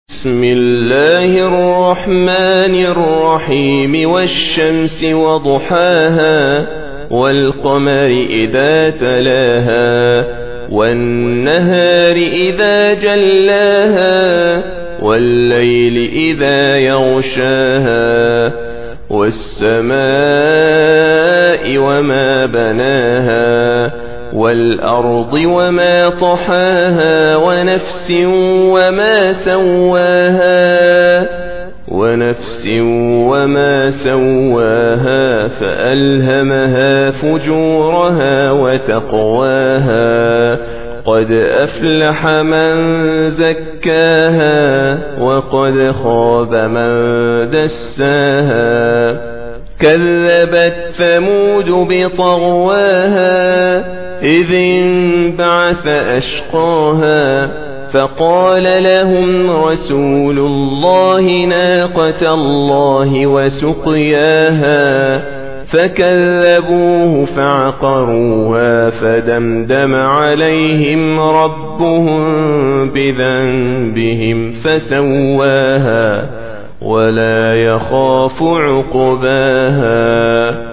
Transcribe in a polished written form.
بسم الله الرحمن الرحيم والشمس وضحاها والقمر إذا تلاها والنهار إذا جلاها والليل إذا يغشاها والسماء وما بناها والأرض وما طحاها ونفس وما سواها فألهمها فجورها وتقواها قد أفلح من زكاها وقد خاب من دساها كذبت ثمود بطغواها إذ انبعث أشقاها فقال لهم رسول الله ناقة الله وسقياها فكذبوه فعقروها فدمدم عليهم ربهم بذنبهم فسواها ولا يخاف عقباها